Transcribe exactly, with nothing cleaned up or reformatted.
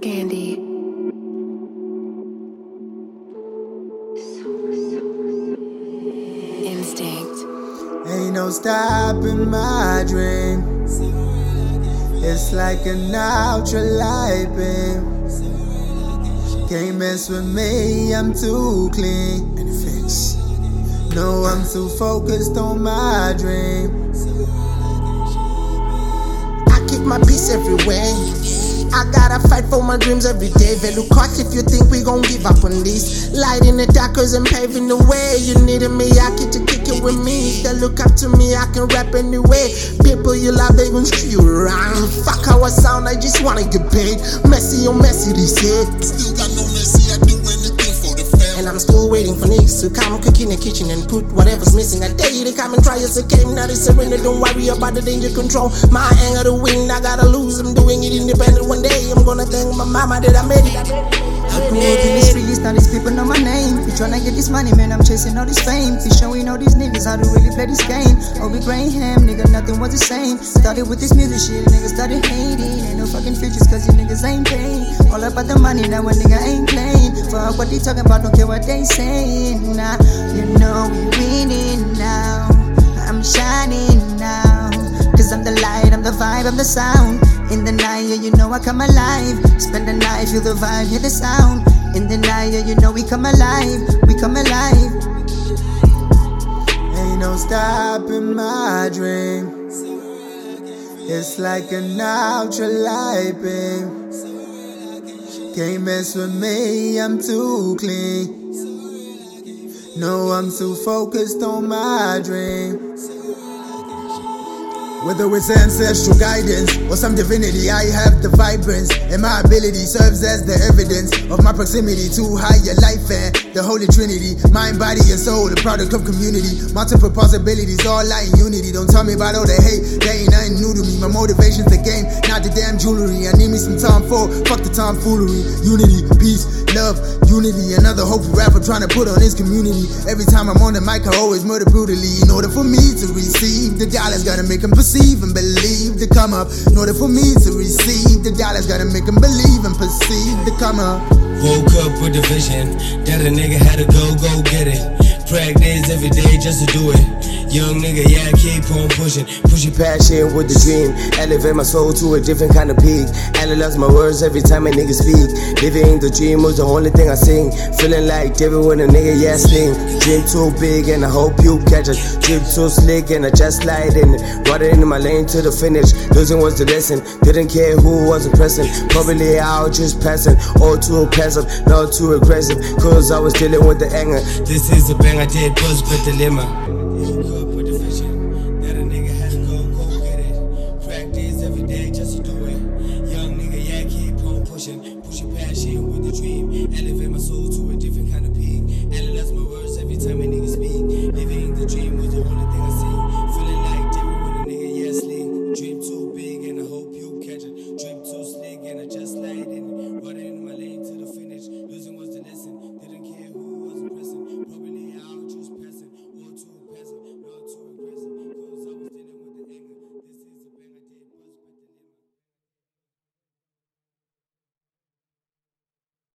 Scandy. Instinct. Ain't no stopping my dream. It's like an ultralight beam. Can't mess with me, I'm too clean. And fix. No, I'm too focused on my dream. I keep my peace everywhere. I gotta fight for my dreams every day. Velu cost if you think we gon' give up on this. Light in the darkers and paving the way. You needed me, I keep to kick it with me. They look up to me, I can rap anyway. People you love, they gon' screw you around. Fuck how I sound, I just wanna get paid. Messy or messy, they said. Still got no mercy, I do anything for the fam. And I'm still waiting for niggas to come cook in the kitchen and put whatever's missing. I dare you to come and try us again. Now they surrender, don't worry about the danger control. My anger to win, I gotta lose. I'm doing it independent. One day I'm gonna thank my mama that I made it. I've been working these streets, now these people know my name. We tryna get this money, man, I'm chasing all this fame. We showing all these niggas how to really play this game. Obi Graham, nigga, nothing was the same. Started with this music shit, niggas started hating. Ain't no fucking futures cause you niggas ain't paying. All about the money, now a nigga ain't playing. Fuck what they talking about, don't care what they saying. Nah, you know we winning now. I'm shining now. Cause I'm the light, I'm the vibe, I'm the sound. In the night, yeah, you know I come alive. Spend the night, feel the vibe, hear the sound. In the night, yeah, you know we come alive. We come alive. Ain't no stopping my dream. It's like an ultralight beam. Can't mess with me, I'm too clean. No, I'm too focused on my dream. Whether it's ancestral guidance or some divinity, I have the vibrance, and my ability serves as the evidence of my proximity to higher life and the Holy Trinity. Mind, body, and soul, the product of community. Multiple possibilities, all light and unity. Don't tell me about all the hate, that ain't nothing new to me. My motivation's the game, not the damn jewelry. I need me some time for, fuck the tomfoolery. Unity, peace, love, unity. Another hopeful rapper trying to put on his community. Every time I'm on the mic, I always murder brutally. In order for me to receive the dollars, gotta make them perceive and believe to come up. In order for me to receive the dollars, gotta make them believe and perceive to come up. Woke up with the vision that a nigga had to go, go get it. Practice every day just to do it. Young nigga, yeah, keep on pushing. Pushing passion with the dream. Elevate my soul to a different kind of peak. Analyze my words every time a nigga speak. Living the dream was the only thing I sing. Feeling like David when a nigga, yeah, sling. Dream too big and I hope you catch it. Drip too slick and I just slide in it. Brought it into my lane to the finish. Losing was the lesson. Didn't care who wasn't present. Probably out just passing. All too passive, not too aggressive. Cause I was dealing with the anger. This is the bang I did, buzz with dilemma.